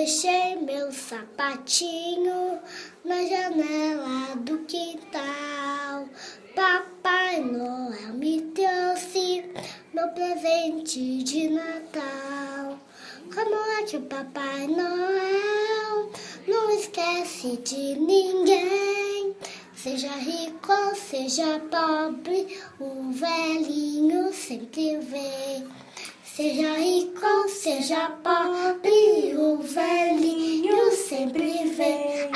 deixei meu sapatinho na janela do quintal. Papai Noel me trouxe meu presente de Natal. Como é que o Papai Noel não esquece de ninguém? Seja rico ou seja pobre, o velhinho sempre vem. Seja rico ou seja pobre, o velhinho sempre vem.